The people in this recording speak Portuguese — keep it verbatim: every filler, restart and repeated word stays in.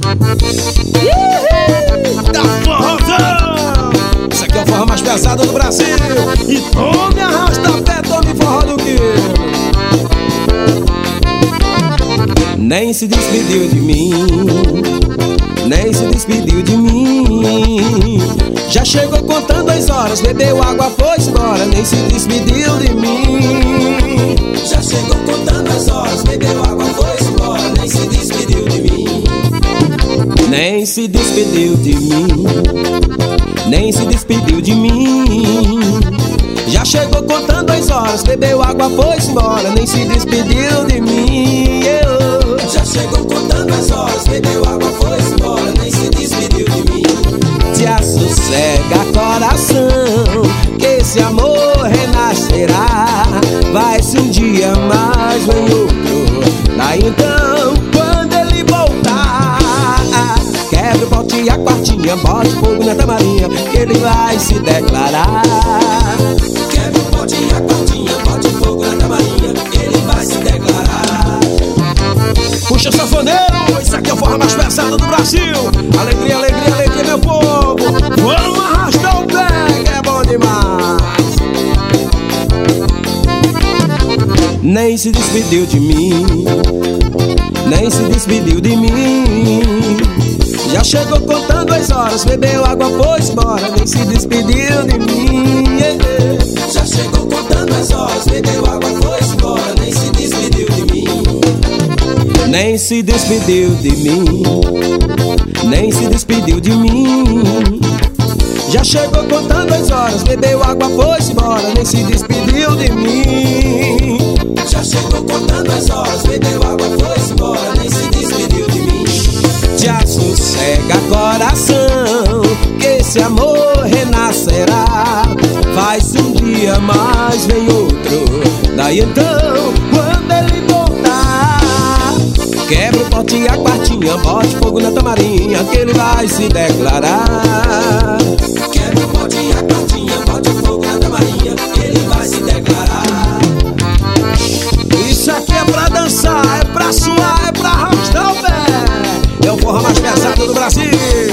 Da forrozão! Isso aqui é o forró mais pesado do Brasil. E tome arrasta-pé, tome forró do que nem se despediu de mim, nem se despediu de mim. Já chegou contando as horas, bebeu água, foi embora, nem se despediu de mim. Já chegou contando as horas, bebeu água, foi embora, nem se despediu de mim. Nem se despediu de mim, nem se despediu de mim. Já chegou contando as horas, bebeu água, foi embora, nem se despediu de mim. Eu. Já chegou contando as horas, bebeu água, foi embora, nem se despediu de mim. Te assossega, coração, que esse amor renascerá. Vai-se um dia mais, vem outro. Daí então, quando ele voltar, quebra o pote e a quartinha, bote fogo na tamarinha, que ele vai se declarar. Quebra o pote e a quartinha, bote fogo na tamarinha, que ele vai se declarar. Puxa, sanfoneiro, isso aqui é o forró mais pesado do Brasil. Alegria, alegria, alegria, meu povo. Vamos arrastar o pé, que é bom demais. Nem se despediu de mim, nem se despediu de mim. Já chegou contando as horas, bebeu água, foi embora, nem se despediu de mim. Yeah. Já chegou contando as horas, bebeu água, foi embora, nem se despediu de mim. Nem se despediu de mim, nem se despediu de mim. Já chegou contando as horas, bebeu água, foi embora, nem se despediu de mim. Já chegou contando as horas, bebeu água, foi embora, nem se despediu de mim. Te assossega, coração, que esse amor renascerá. Faz um dia mais, vem outro. Daí então, quando ele voltar, quebra o pote e a quartinha, bote fogo na tamarinha, que ele vai se declarar. Quebra o pote e a quartinha, bote fogo na tamarinha, que ele vai se declarar. Isso aqui é pra dançar, é pra suar, é pra arrastar o pé. É o forró mais pesado do Brasil.